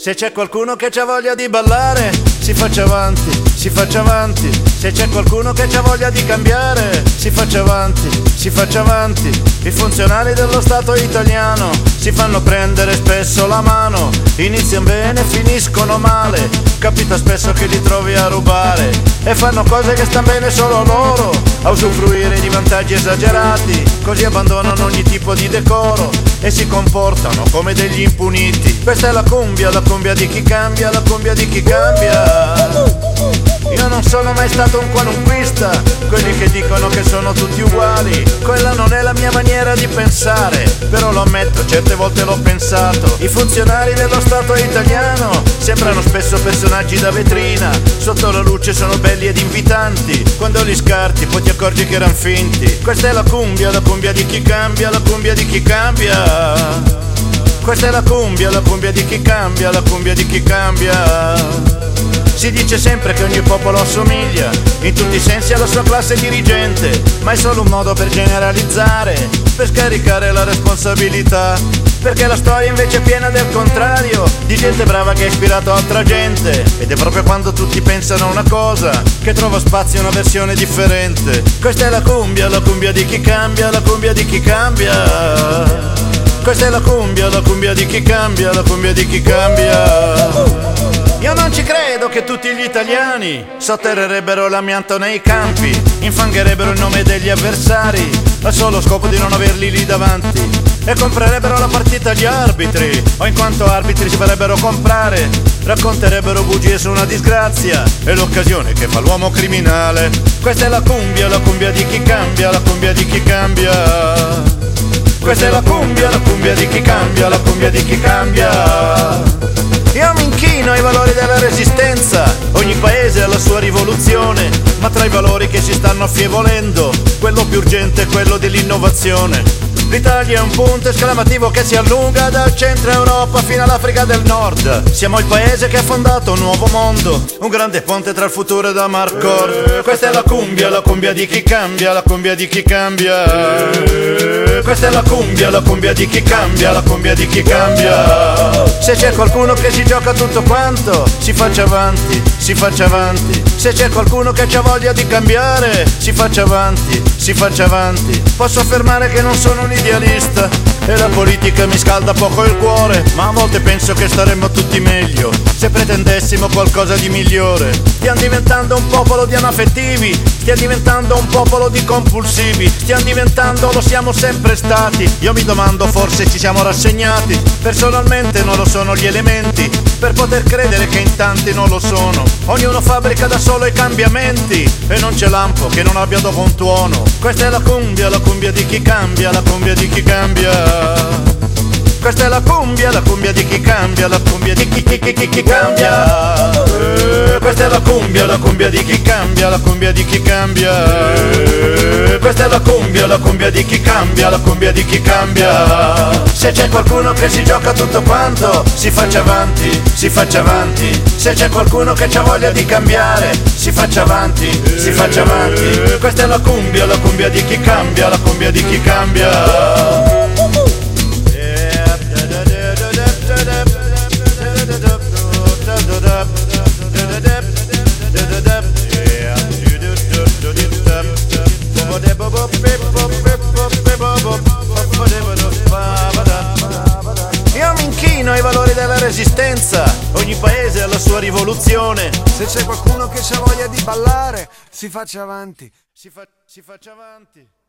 Se c'è qualcuno che c'ha voglia di ballare, si faccia avanti, si faccia avanti. Se c'è qualcuno che c'ha voglia di cambiare, si faccia avanti, si faccia avanti. I funzionari dello Stato italiano si fanno prendere spesso la mano. Iniziano bene, finiscono male. Capita spesso che li trovi a rubare e fanno cose che stanno bene solo loro, a usufruire di vantaggi esagerati. Così abbandonano ogni tipo di decoro e si comportano come degli impuniti. Questa è la cumbia di chi cambia, la cumbia di chi cambia. Io non sono mai stato un qualunquista, quelli che dicono che sono tutti uguali. Quella non è la mia maniera di pensare, però lo ammetto, certe volte l'ho pensato. I funzionari dello Stato italiano sembrano spesso personaggi da vetrina. Sotto la luce sono belli ed invitanti, quando li scarti poi ti accorgi che eran finti. Questa è la cumbia di chi cambia, la cumbia di chi cambia. Questa è la cumbia di chi cambia, la cumbia di chi cambia. Si dice sempre che ogni popolo assomiglia in tutti i sensi alla sua classe dirigente, ma è solo un modo per generalizzare, per scaricare la responsabilità. Perché la storia invece è piena del contrario, di gente brava che ha ispirato altra gente. Ed è proprio quando tutti pensano una cosa che trova spazio una versione differente. Questa è la cumbia di chi cambia, la cumbia di chi cambia. Questa è la cumbia di chi cambia, la cumbia di chi cambia. Io non ci credo che tutti gli italiani sotterrerebbero l'amianto nei campi, infangherebbero il nome degli avversari al solo scopo di non averli lì davanti, e comprerebbero la partita agli arbitri, o in quanto arbitri si farebbero comprare, racconterebbero bugie su una disgrazia e l'occasione che fa l'uomo criminale. Questa è la cumbia di chi cambia, la cumbia di chi cambia. Questa è la cumbia di chi cambia, la cumbia di chi cambia. Io mi inchino ai valori della resistenza, ogni paese ha la sua rivoluzione, ma tra i valori che si stanno affievolendo, quello più urgente è quello dell'innovazione. L'Italia è un punto esclamativo che si allunga dal centro Europa fino all'Africa del Nord. Siamo il paese che ha fondato un nuovo mondo, un grande ponte tra il futuro e Amarcord. Questa è la cumbia di chi cambia, la cumbia di chi cambia. Questa è la cumbia di chi cambia, la cumbia di chi cambia. Se c'è qualcuno che si gioca tutto quanto, si faccia avanti, si faccia avanti. Se c'è qualcuno che ha voglia di cambiare, si faccia avanti, si faccia avanti. Posso affermare che non sono un idealista e la politica mi scalda poco il cuore, ma a volte penso che staremmo tutti meglio se pretendessimo qualcosa di migliore. Stiamo diventando un popolo di anaffettivi, stiamo diventando un popolo di compulsivi, stiamo diventando, lo siamo sempre stati. Io mi domando, forse ci siamo rassegnati. Personalmente non lo sono gli elementi per poter credere che in tanti non lo sono. Ognuno fabbrica da solo i cambiamenti e non c'è lampo che non abbia dopo un tuono. Questa è la cumbia di chi cambia, la cumbia di chi cambia. Questa è la cumbia di chi cambia, la cumbia di chi cambia. Questa è la cumbia di chi cambia, la cumbia di chi cambia. Questa è la cumbia di chi cambia, la cumbia di chi cambia. Se c'è qualcuno che si gioca tutto quanto, si faccia avanti, si faccia avanti. Se c'è qualcuno che ha voglia di cambiare, si faccia avanti, si faccia avanti. Questa è la cumbia di chi cambia, la cumbia di chi cambia. Io mi inchino ai valori della resistenza, ogni paese ha la sua rivoluzione. Se c'è qualcuno che ha voglia di ballare, si faccia avanti, si faccia avanti.